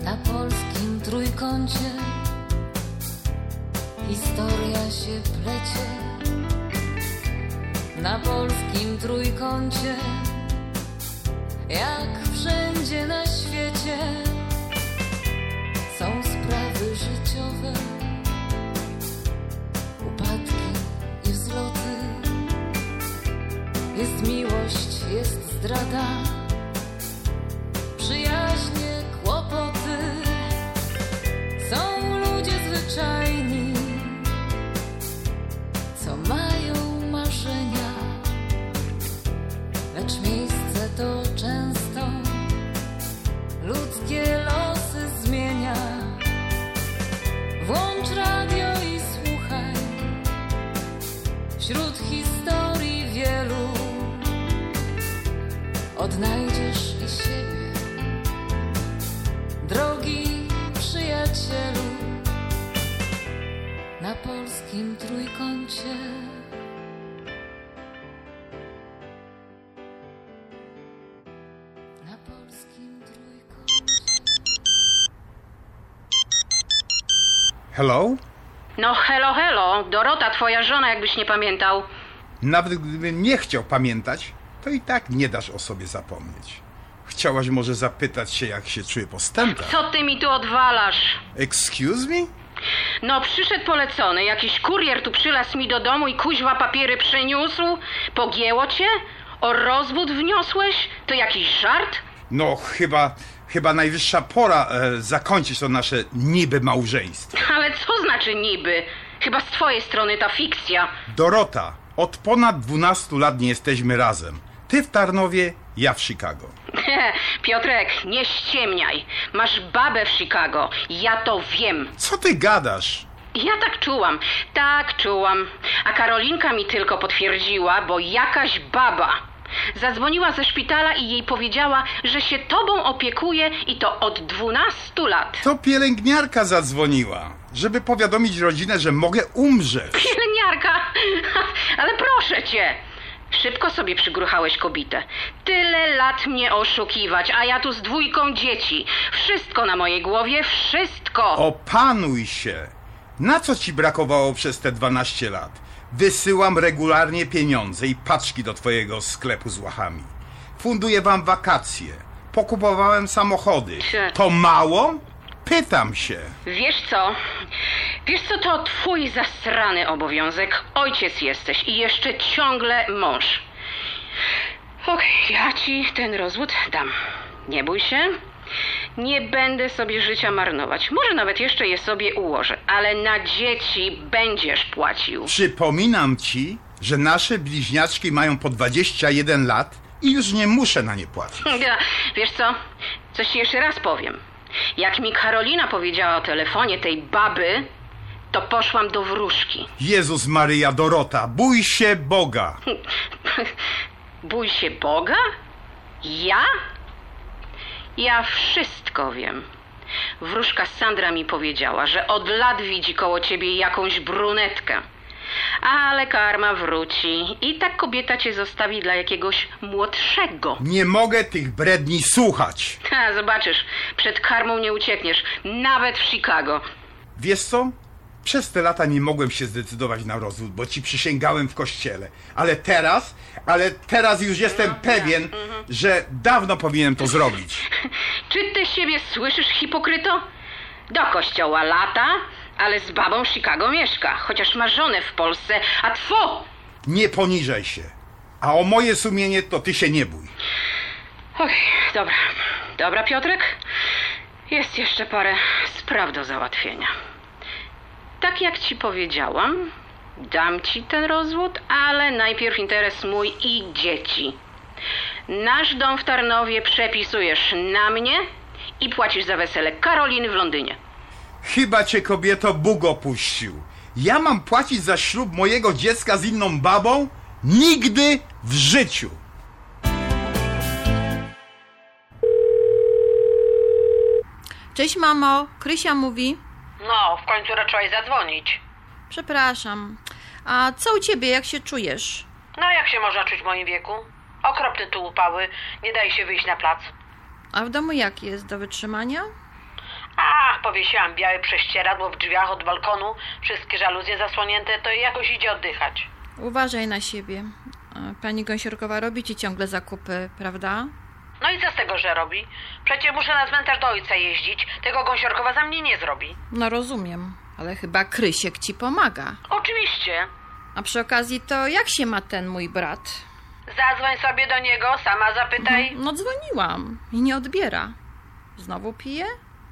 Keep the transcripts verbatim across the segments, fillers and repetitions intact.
Na polskim trójkącie historia się plecie. Na polskim trójkącie, jak wszędzie na świecie, są sprawy życiowe, upadki i wzloty. Jest miłość, jest zdrada, przyjaźnie, kłopoty. Są ludzie zwyczajni, co mają marzenia, lecz miejsce to często ludzkie losy zmienia. Włącz radio i słuchaj, wśród historii wielu odnajdziesz i siebie, drogi przyjacielu. Na polskim trójkącie. Na polskim trójkącie. Hello? No hello, hello. Dorota, twoja żona, jakbyś nie pamiętał. Nawet gdybym nie chciał pamiętać, to i tak nie dasz o sobie zapomnieć. Chciałaś może zapytać się, jak się czuję po stępach? Co ty mi tu odwalasz? Excuse me? No przyszedł polecony, jakiś kurier tu przylasł mi do domu i kuźwa papiery przyniósł. Pogięło cię? O rozwód wniosłeś? To jakiś żart? No chyba, chyba najwyższa pora e, zakończyć to nasze niby małżeństwo. Ale co znaczy niby? Chyba z twojej strony ta fikcja. Dorota, od ponad dwunastu lat nie jesteśmy razem. Ty w Tarnowie, ja w Chicago. Piotrek, nie ściemniaj. Masz babę w Chicago. Ja to wiem. Co ty gadasz? Ja tak czułam, tak czułam. A Karolinka mi tylko potwierdziła, bo jakaś baba zadzwoniła ze szpitala i jej powiedziała, że się tobą opiekuje i to od dwunastu lat. To pielęgniarka zadzwoniła, żeby powiadomić rodzinę, że mogę umrzeć. Pielęgniarka? Ale proszę cię. Szybko sobie przygruchałeś kobietę. Tyle lat mnie oszukiwać, a ja tu z dwójką dzieci. Wszystko na mojej głowie, wszystko. Opanuj się. Na co ci brakowało przez te dwanaście lat? Wysyłam regularnie pieniądze i paczki do twojego sklepu z łachami. Funduję wam wakacje. Pokupowałem samochody. To mało? Pytam się. Wiesz co? Wiesz co, to twój zasrany obowiązek. Ojciec jesteś i jeszcze ciągle mąż. Okej, ja ci ten rozwód dam. Nie bój się. Nie będę sobie życia marnować. Może nawet jeszcze je sobie ułożę. Ale na dzieci będziesz płacił. Przypominam ci, że nasze bliźniaczki mają po dwadzieścia jeden lat i już nie muszę na nie płacić. Wiesz co? Coś ci jeszcze raz powiem. Jak mi Karolina powiedziała o telefonie tej baby, to poszłam do wróżki. Jezus Maryja, Dorota, bój się Boga. Bój się Boga? Ja? Ja wszystko wiem. Wróżka Sandra mi powiedziała, że od lat widzi koło ciebie jakąś brunetkę. Ale karma wróci i ta kobieta cię zostawi dla jakiegoś młodszego. Nie mogę tych bredni słuchać. Ha, zobaczysz, przed karmą nie uciekniesz, nawet w Chicago. Wiesz co? Przez te lata nie mogłem się zdecydować na rozwód, bo ci przysięgałem w kościele. Ale teraz, ale teraz już jestem no, pewien, ja. mhm. że dawno powinienem to zrobić. Czy ty siebie słyszysz, hipokryto? Do kościoła lata, ale z babą w Chicago mieszka, chociaż ma żonę w Polsce, a tfu! Nie poniżaj się. A o moje sumienie to ty się nie bój. Okej, dobra. Dobra, Piotrek. Jest jeszcze parę spraw do załatwienia. Tak jak ci powiedziałam, dam ci ten rozwód, ale najpierw interes mój i dzieci. Nasz dom w Tarnowie przepisujesz na mnie i płacisz za wesele Karoliny w Londynie. Chyba cię, kobieto, Bóg opuścił. Ja mam płacić za ślub mojego dziecka z inną babą? Nigdy w życiu. Cześć, mamo. Krysia mówi. No, w końcu raczyłaś zadzwonić. Przepraszam. A co u ciebie? Jak się czujesz? No, jak się można czuć w moim wieku? Okropne tu upały. Nie daje się wyjść na plac. A w domu jak jest? Do wytrzymania? powiesiłam białe prześcieradło w drzwiach od balkonu, wszystkie żaluzje zasłonięte, to jakoś idzie oddychać. Uważaj na siebie. Pani Gąsiorkowa robi ci ciągle zakupy, prawda? No i co z tego, że robi? Przecież muszę na cmentarz do ojca jeździć. Tego Gąsiorkowa za mnie nie zrobi. No rozumiem, ale chyba Krysiek ci pomaga. Oczywiście. A przy okazji to jak się ma ten mój brat? Zadzwoń sobie do niego, sama zapytaj. No dzwoniłam i nie odbiera. Znowu pije?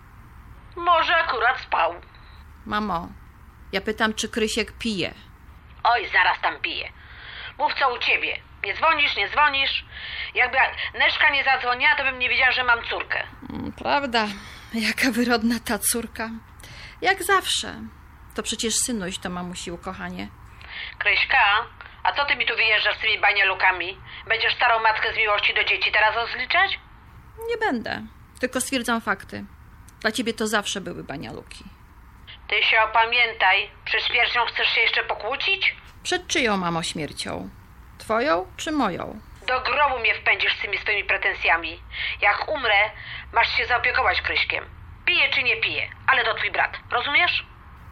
Może akurat spał. Mamo, ja pytam, czy Krysiek pije. Oj, zaraz tam pije. Mów co u ciebie. Nie dzwonisz, nie dzwonisz. Jakby Neszka nie zadzwoniła, to bym nie wiedziała, że mam córkę. Prawda, jaka wyrodna ta córka. Jak zawsze. To przecież synuś to mamusi ukochanie. Kryśka, a co ty mi tu wyjeżdżasz z tymi banialukami? Będziesz starą matkę z miłości do dzieci teraz rozliczać? Nie będę, tylko stwierdzam fakty. Dla ciebie to zawsze były banialuki. Ty się opamiętaj. Przed śmiercią chcesz się jeszcze pokłócić? Przed czyją, mamo, śmiercią? Twoją czy moją? Do grobu mnie wpędzisz z tymi swoimi pretensjami. Jak umrę, masz się zaopiekować Kryśkiem. Pije czy nie pije, ale to twój brat. Rozumiesz?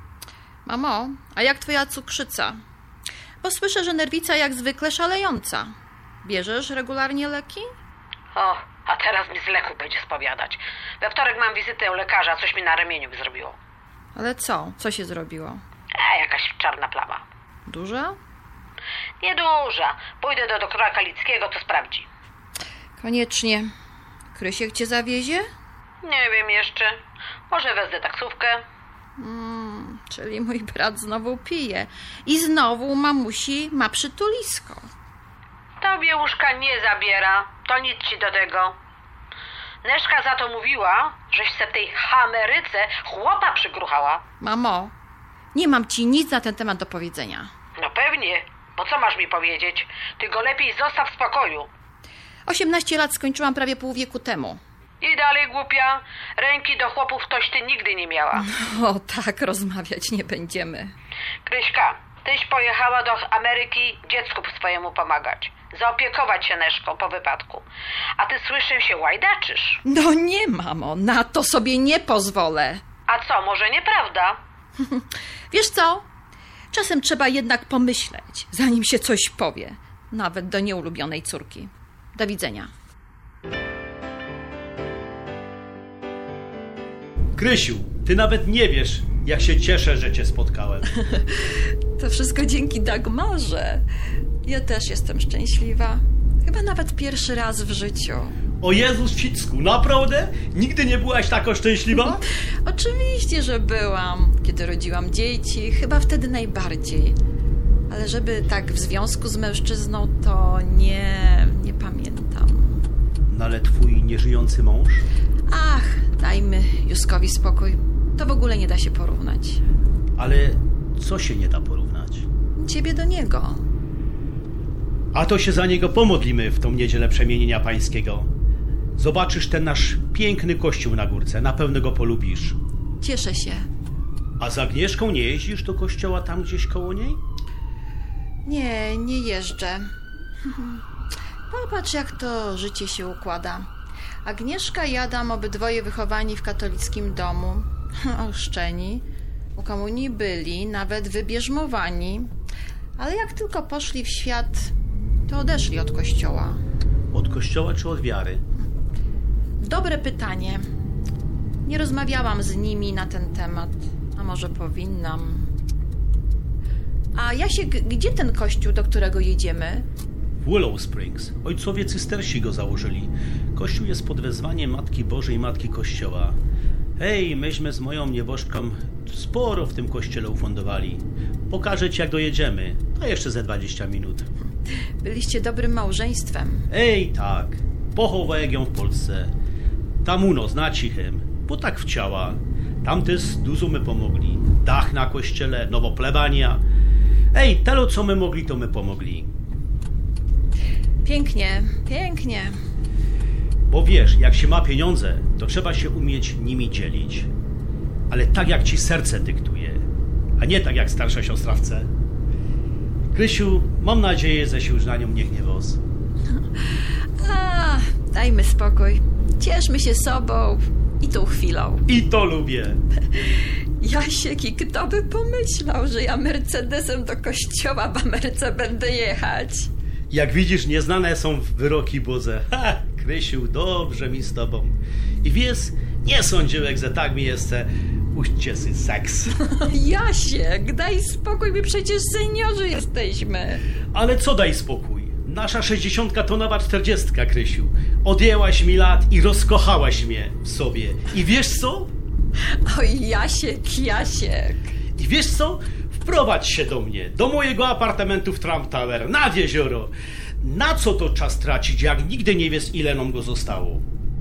Mamo, a jak twoja cukrzyca? Bo słyszę, że nerwica jak zwykle szalejąca. Bierzesz regularnie leki? O, a teraz mi z leku będzie spowiadać. We wtorek mam wizytę u lekarza, coś mi na ramieniu zrobiło. Ale co? Co się zrobiło? E, jakaś czarna plama. Duża? Nieduża. Pójdę do doktora Kalickiego, to sprawdzi. Koniecznie. Krysiek cię zawiezie? Nie wiem jeszcze. Może wezmę taksówkę. Mm, czyli mój brat znowu pije. I znowu mamusi ma przytulisko. Tobie łóżka nie zabiera. To nic ci do tego. Neszka za to mówiła, żeś se w tej Ameryce chłopa przygruchała. Mamo, nie mam ci nic na ten temat do powiedzenia. No pewnie. Bo co masz mi powiedzieć? Ty go lepiej zostaw w spokoju. osiemnaście lat skończyłam prawie pół wieku temu. I dalej, głupia. Ręki do chłopów toś ty nigdy nie miała. O tak, rozmawiać nie będziemy. Kryśka, tyś pojechała do Ameryki dziecku swojemu pomagać. Zaopiekować się Neszką po wypadku. A ty, słyszę, się łajdaczysz. No nie, mamo, na to sobie nie pozwolę. A co, może nieprawda? Wiesz co? Czasem trzeba jednak pomyśleć, zanim się coś powie. Nawet do nieulubionej córki. Do widzenia. Krysiu, ty nawet nie wiesz, jak się cieszę, że cię spotkałem. To wszystko dzięki Dagmarze. Ja też jestem szczęśliwa. Chyba nawet pierwszy raz w życiu. O Jezus Ficku, naprawdę? Nigdy nie byłaś taka szczęśliwa? Oczywiście, że byłam. Kiedy rodziłam dzieci, chyba wtedy najbardziej. Ale żeby tak w związku z mężczyzną, to nie, nie pamiętam. No ale twój nieżyjący mąż? Ach, dajmy Józkowi spokój. To w ogóle nie da się porównać. Ale co się nie da porównać? Ciebie do niego. A to się za niego pomodlimy w tą niedzielę Przemienienia Pańskiego. Zobaczysz ten nasz piękny kościół na górce. Na pewno go polubisz. Cieszę się. A z Agnieszką nie jeździsz do kościoła tam gdzieś koło niej? Nie, nie jeżdżę. Popatrz, jak to życie się układa. Agnieszka i Adam, obydwoje wychowani w katolickim domu, ochrzczeni, u komunii byli, nawet wybierzmowani, ale jak tylko poszli w świat, to odeszli od kościoła. Od kościoła czy od wiary? Dobre pytanie. Nie rozmawiałam z nimi na ten temat, a może powinnam. A Jasiek, gdzie ten kościół, do którego jedziemy? W Willow Springs. Ojcowie cystersi go założyli. Kościół jest pod wezwaniem Matki Bożej, Matki Kościoła. Hej, myśmy z moją nieboszczką sporo w tym kościele ufundowali. Pokażę ci, jak dojedziemy. To jeszcze ze dwadzieścia minut. Byliście dobrym małżeństwem. Ej, tak. Pochowałem ją w Polsce. Tam uno, na cichym. Bo tak wciała. Tam też dużo my pomogli. Dach na kościele, nowo plebania. Ej, telo co my mogli, to my pomogli. Pięknie, pięknie. Bo wiesz, jak się ma pieniądze, to trzeba się umieć nimi dzielić. Ale tak jak ci serce dyktuje, a nie tak jak starsza siostra chce. Krysiu, mam nadzieję, że się już na nią nie gniewoz. A, dajmy spokój. Cieszmy się sobą. i tą chwilą. I to lubię. Jasiek, i kto by pomyślał, że ja Mercedesem do kościoła w Ameryce będę jechać? Jak widzisz, nieznane są wyroki Boże. Ha, Krysiu, dobrze mi z tobą. I wiesz, nie sądziłem, że tak mi jeszcze uścieszy seks. Jasiek, daj spokój, my przecież seniorzy jesteśmy. Ale co daj spokój? Nasza sześćdziesiątka to nowa czterdziestka, Krysiu. Odjęłaś mi lat i rozkochałaś mnie w sobie. I wiesz co? Oj, Jasiek, Jasiek. I wiesz co? Wprowadź się do mnie, do mojego apartamentu w Trump Tower, nad jezioro. Na co to czas tracić, jak nigdy nie wiesz, ile nam go zostało?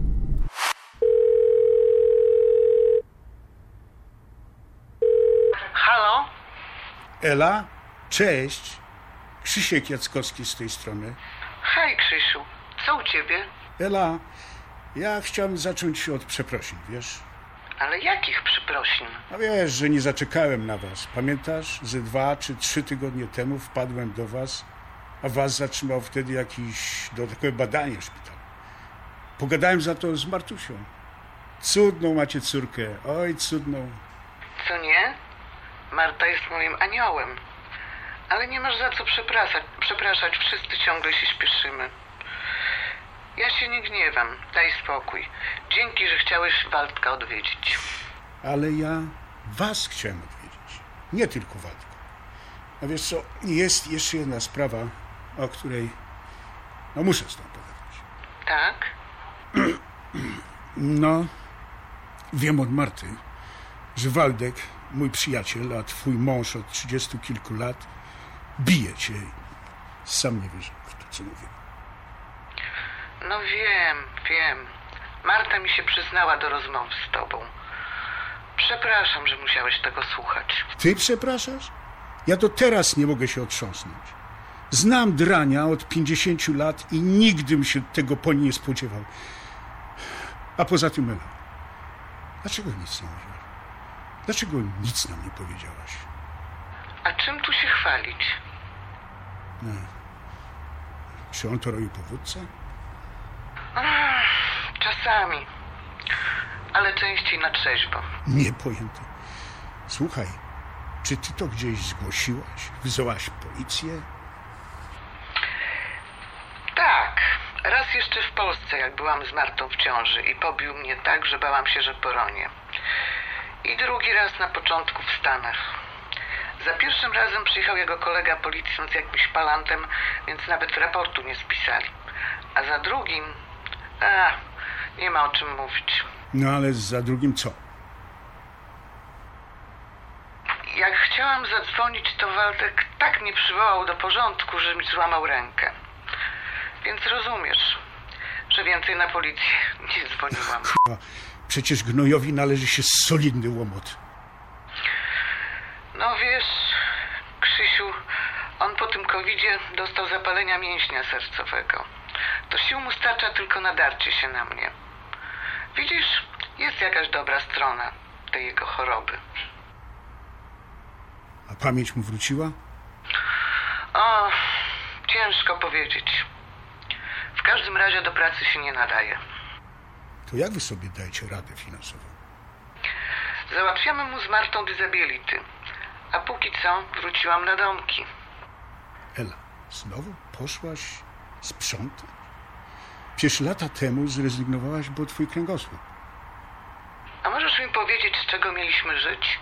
Halo? Ela, cześć. Krzysiek Jackowski z tej strony. Hej, Krzysiu. Co u ciebie? Ela, ja chciałem zacząć od przeprosin, wiesz? Ale jakich przeprosin? No wiesz, że nie zaczekałem na was. Pamiętasz? Ze dwa czy trzy tygodnie temu wpadłem do was, a was zatrzymał wtedy jakiś dodatkowe badanie szpital. Pogadałem za to z Martusią. Cudną macie córkę, oj cudną. Co nie? Marta jest moim aniołem. Ale nie masz za co przepraszać, przepraszać. Wszyscy ciągle się śpieszymy. Ja się nie gniewam. Daj spokój. Dzięki, że chciałeś Waldka odwiedzić. Ale ja was chciałem odwiedzić, nie tylko Waldka. A wiesz co, jest jeszcze jedna sprawa, o której no muszę z tobą pogadać. Tak? No, wiem od Marty, że Waldek, mój przyjaciel, a twój mąż od trzydziestu kilku lat, bije cię. Sam nie wierzę w to, co mówię. No wiem, wiem. Marta mi się przyznała do rozmowy z tobą. Przepraszam, że musiałeś tego słuchać. Ty przepraszasz? Ja do teraz nie mogę się otrząsnąć. Znam drania od pięćdziesięciu lat i nigdy bym się tego po niej nie spodziewał. A poza tym, Ela, dlaczego nic nie mówiłaś? Dlaczego nic nam nie powiedziałaś? A czym tu się chwalić? No. Czy on to robi powódca? Ach, czasami. Ale częściej na trzeźwo. Niepojęte. Słuchaj, czy ty to gdzieś zgłosiłaś? Wzywałaś policję? Tak. Raz jeszcze w Polsce, jak byłam z Martą w ciąży i pobił mnie tak, że bałam się, że poronię. I drugi raz na początku w Stanach. Za pierwszym razem przyjechał jego kolega policjant z jakimś palantem, więc nawet raportu nie spisali. A za drugim... A, nie ma o czym mówić. No ale za drugim co? Jak chciałam zadzwonić, to Waldek tak mnie przywołał do porządku, że mi złamał rękę. Więc rozumiesz, że więcej na policję nie dzwoniłam. A przecież gnojowi należy się solidny łomot. No wiesz, Krzysiu, on po tym kowidzie dostał zapalenia mięśnia sercowego. To sił mu starcza tylko nadarcie się na mnie. Widzisz, jest jakaś dobra strona tej jego choroby. A pamięć mu wróciła? O, ciężko powiedzieć. W każdym razie do pracy się nie nadaje. To jak wy sobie dajecie radę finansową? Załatwiamy mu z Martą disability. A póki co wróciłam na domki. Ela, znowu poszłaś sprzątać? Przecież lata temu zrezygnowałaś, bo twój kręgosłup. A możesz mi powiedzieć, z czego mieliśmy żyć?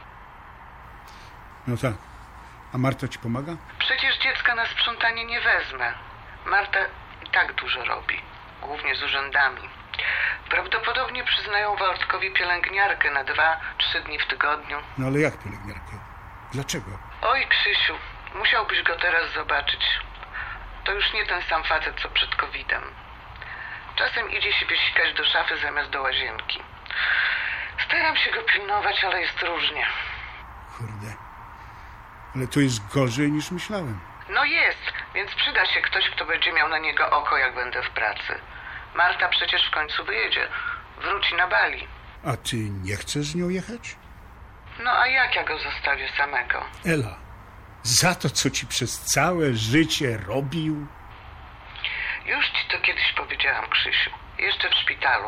No tak. A Marta ci pomaga? Przecież dziecka na sprzątanie nie wezmę. Marta i tak dużo robi. Głównie z urzędami. Prawdopodobnie przyznają Waldkowi pielęgniarkę na dwa, trzy dni w tygodniu. No ale jak pielęgniarkę? Dlaczego? Oj, Krzysiu, musiałbyś go teraz zobaczyć. To już nie ten sam facet, co przed kowidem. Czasem idzie się wysikać do szafy zamiast do łazienki. Staram się go pilnować, ale jest różnie. Kurde. Ale to jest gorzej niż myślałem. No jest, więc przyda się ktoś, kto będzie miał na niego oko, jak będę w pracy. Marta przecież w końcu wyjedzie. Wróci na Bali. A ty nie chcesz z nią jechać? No a jak ja go zostawię samego? Ela, za to, co ci przez całe życie robił? Już ci to kiedyś powiedziałam, Krzysiu. Jeszcze w szpitalu.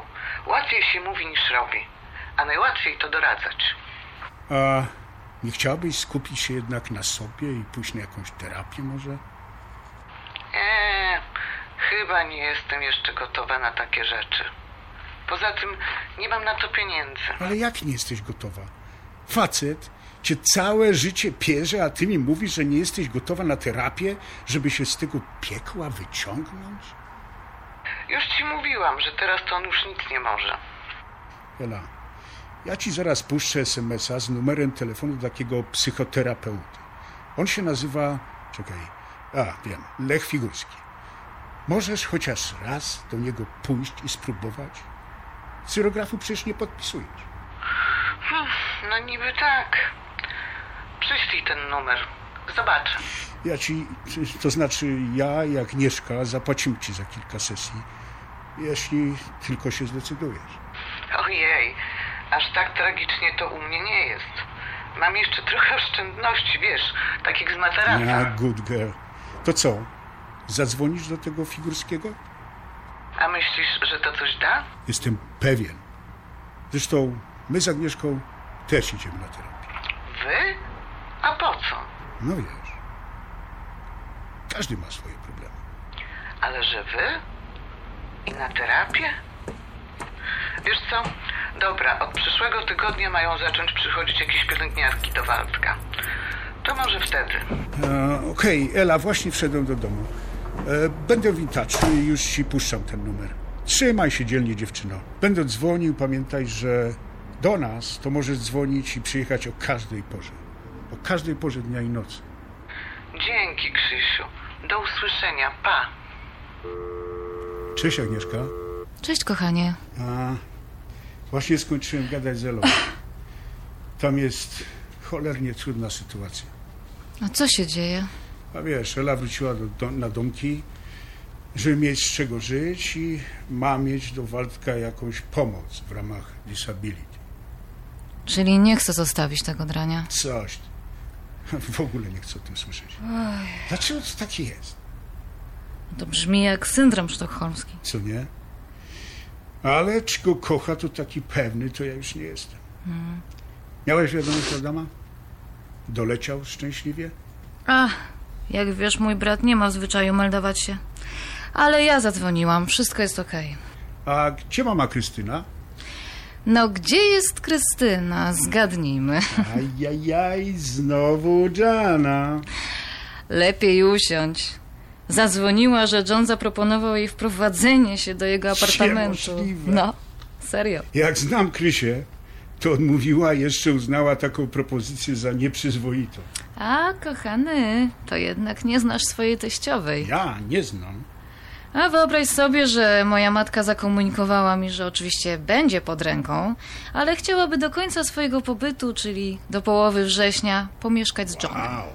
Łatwiej się mówi niż robi, a najłatwiej to doradzać. A nie chciałabyś skupić się jednak na sobie i pójść na jakąś terapię może? Eee, chyba nie jestem jeszcze gotowa na takie rzeczy. Poza tym nie mam na to pieniędzy. Ale jak nie jesteś gotowa? Facet cię całe życie pierze, a ty mi mówisz, że nie jesteś gotowa na terapię, żeby się z tego piekła wyciągnąć? Już ci mówiłam, że teraz to on już nic nie może. Ela, ja ci zaraz puszczę es em es a z numerem telefonu takiego psychoterapeuty. On się nazywa... Czekaj. A, wiem. Lech Figurski. Możesz chociaż raz do niego pójść i spróbować? Cyrografu przecież nie podpisujesz. Hmm, no niby tak. Przyślij ten numer. Zobaczę. Ja ci, to znaczy ja i Agnieszka zapłacimy ci za kilka sesji, jeśli tylko się zdecydujesz. Ojej, aż tak tragicznie to u mnie nie jest. Mam jeszcze trochę oszczędności, wiesz, takich z materaca. Ja, good girl. To co? Zadzwonisz do tego Figurskiego? A myślisz, że to coś da? Jestem pewien. Zresztą my z Agnieszką też idziemy na terapię. Wy? A po co? No wiesz, każdy ma swoje problemy. Ale że wy? I na terapię? Wiesz co? Dobra, od przyszłego tygodnia mają zacząć przychodzić jakieś pielęgniarki do Waldka. To może wtedy. E, Okej, okay, Ela, właśnie wszedłem do domu. E, będę w intaczu i już ci puszczam ten numer. Trzymaj się dzielnie, dziewczyno. Będę dzwonił, pamiętaj, że do nas to możesz dzwonić i przyjechać o każdej porze. O każdej porze dnia i nocy. Dzięki, Krzysiu. Do usłyszenia. Pa. Cześć, Agnieszka. Cześć, kochanie. A, właśnie skończyłem gadać z Elą. Tam jest cholernie trudna sytuacja. A co się dzieje? A wiesz, Ela wróciła do, do, na domki, żeby mieć z czego żyć i ma mieć do Waldka jakąś pomoc w ramach disability. Czyli nie chcę zostawić tego drania. Coś. W ogóle nie chcę o tym słyszeć. Oj, Dlaczego to taki jest? to brzmi jak syndrom sztokholmski. Co nie? Ale czy go kocha, to taki pewny, to ja już nie jestem. Hmm. Miałeś wiadomość od Adama? Doleciał szczęśliwie? A, jak wiesz, mój brat nie ma w zwyczaju meldować się. Ale ja zadzwoniłam, wszystko jest okej. A gdzie mama Krystyna? No, gdzie jest Krystyna? Zgadnijmy. Ajajaj, znowu Jana. Lepiej usiądź. Zadzwoniła, że John zaproponował jej wprowadzenie się do jego apartamentu. Niemożliwe. No, serio. Jak znam Krysię, to odmówiła, jeszcze uznała taką propozycję za nieprzyzwoitą. A, kochany, to jednak nie znasz swojej teściowej. Ja nie znam. A wyobraź sobie, że moja matka zakomunikowała mi, że oczywiście będzie pod ręką, ale chciałaby do końca swojego pobytu, czyli do połowy września, pomieszkać z Johnem. Wow.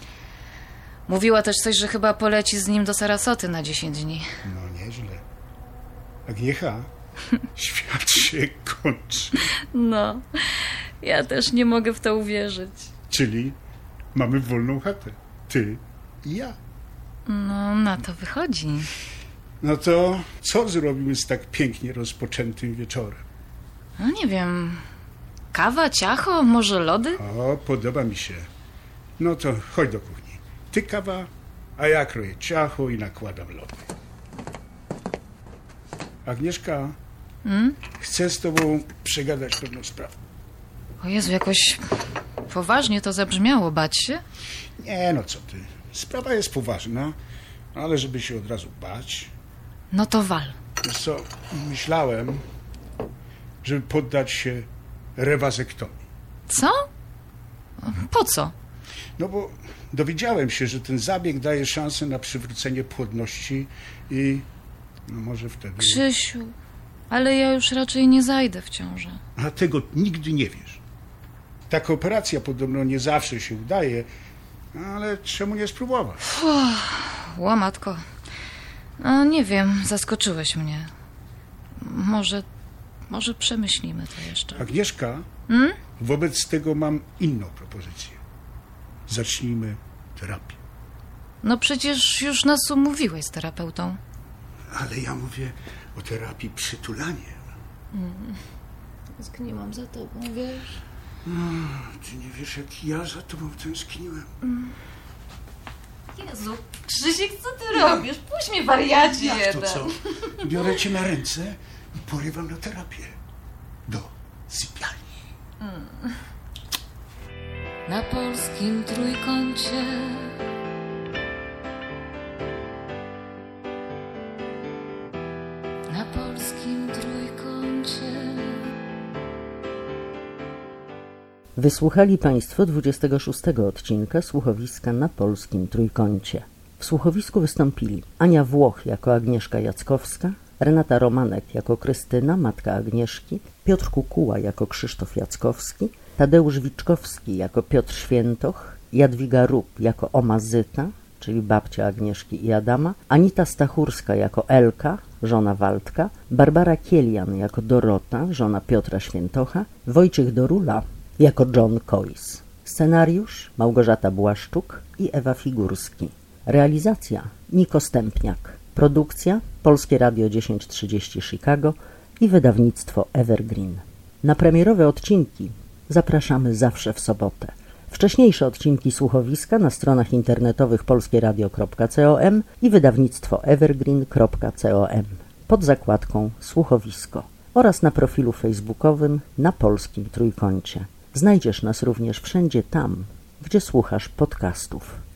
Mówiła też coś, że chyba poleci z nim do Sarasoty na dziesięć dni. No nieźle. Agniecha, świat się kończy. No, ja też nie mogę w to uwierzyć. Czyli mamy wolną chatę. Ty i ja. No, na to wychodzi. No to co zrobimy z tak pięknie rozpoczętym wieczorem? No nie wiem, kawa, ciacho, może lody? O, podoba mi się. No to chodź do kuchni. Ty kawa, a ja kroję ciacho i nakładam lody. Agnieszka, Hmm? chcę z tobą przegadać pewną sprawę. O Jezu, jakoś poważnie to zabrzmiało, bać się? Nie, no co ty. Sprawa jest poważna, ale żeby się od razu bać... No to wal. Wiesz co, myślałem, żeby poddać się rewazektomii. Co? Po co? No bo dowiedziałem się, że ten zabieg daje szansę na przywrócenie płodności i no może wtedy... Krzysiu, ale ja już raczej nie zajdę w ciążę. A tego nigdy nie wiesz. Taka operacja podobno nie zawsze się udaje, ale czemu nie spróbować? Łamatko. No nie wiem, zaskoczyłeś mnie. Może, może przemyślimy to jeszcze. Agnieszka, Hmm? wobec tego mam inną propozycję. Zacznijmy terapię. No przecież już nas umówiłeś z terapeutą. Ale ja mówię o terapii przytulania. Mm. Tęskniłam za tobą, wiesz? Mm, ty nie wiesz, jak ja za tobą tęskniłem. Mm. Jezu, Krzysiek, co ty robisz? Puść mnie, wariacie Jak jeden. to co? Biorę cię na ręce i porywam na terapię. Do sypialni. Mm. Na polskim trójkącie Na polskim trójkącie. Wysłuchali Państwo dwudziestego szóstego odcinka słuchowiska Na polskim trójkącie. W słuchowisku wystąpili Ania Włoch jako Agnieszka Jackowska, Renata Romanek jako Krystyna, matka Agnieszki, Piotr Kukuła jako Krzysztof Jackowski, Tadeusz Wiczkowski jako Piotr Świętoch, Jadwiga Rup jako Oma Zyta, czyli babcia Agnieszki i Adama, Anita Stachurska jako Elka, żona Waldka, Barbara Kielian jako Dorota, żona Piotra Świętocha, Wojciech Dorula jako John Coyce. Scenariusz Małgorzata Błaszczuk i Ewa Figurski. Realizacja Niko Stępniak. Produkcja Polskie Radio tysiąc trzydzieści Chicago i wydawnictwo Evergreen. Na premierowe odcinki zapraszamy zawsze w sobotę. Wcześniejsze odcinki słuchowiska na stronach internetowych polskieradio kropka com i wydawnictwo evergreen kropka com pod zakładką Słuchowisko oraz na profilu facebookowym Na polskim trójkącie. Znajdziesz nas również wszędzie tam, gdzie słuchasz podcastów.